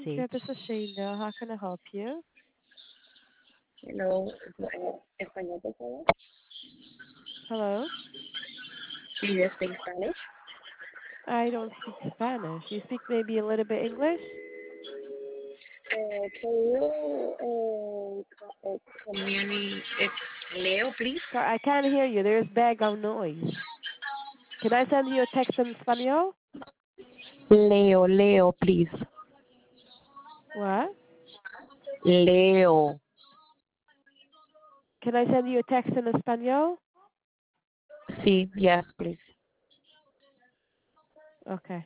Okay, this is Sheila. How can I help you? Hello, español, por favor. Hello? Do you speak Spanish? I don't speak Spanish. You speak maybe a little bit English? Can you Leo, please? Sorry, I can't hear you. There's background noise. Can I send you a text in Espanol? Leo, please. What? Leo. Can I send you a text in Espanol? Sí, yes, please. Okay.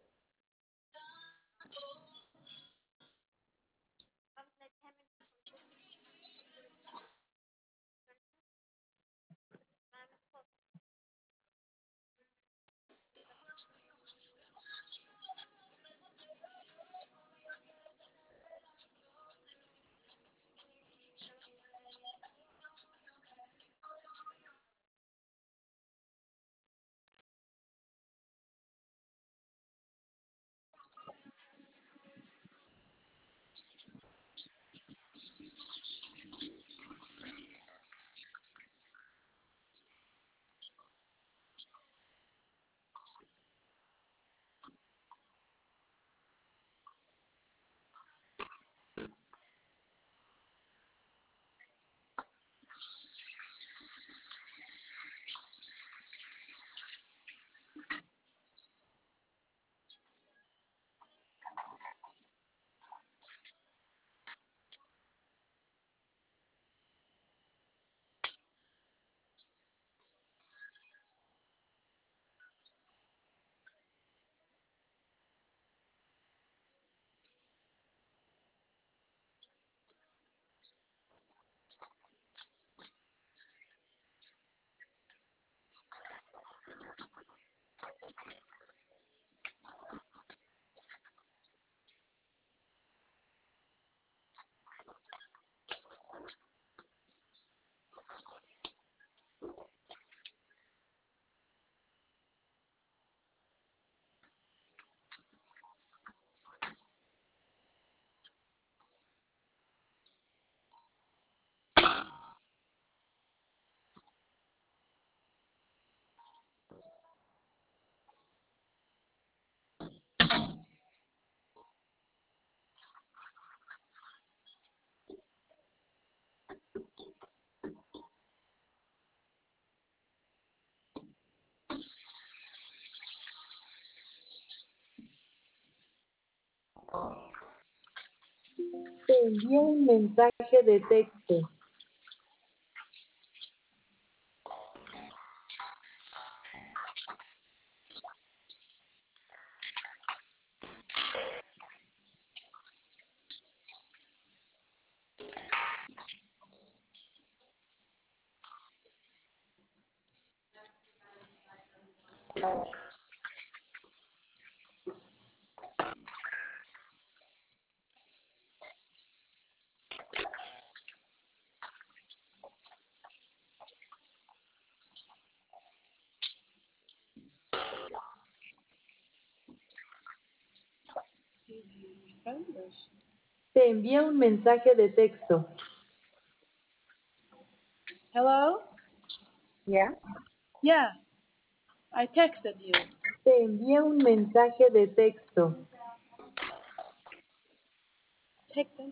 Te envío un mensaje de texto. Te envío un mensaje de texto. Hello? Yeah. Yeah, I texted you. Te envío un mensaje de texto. Take them.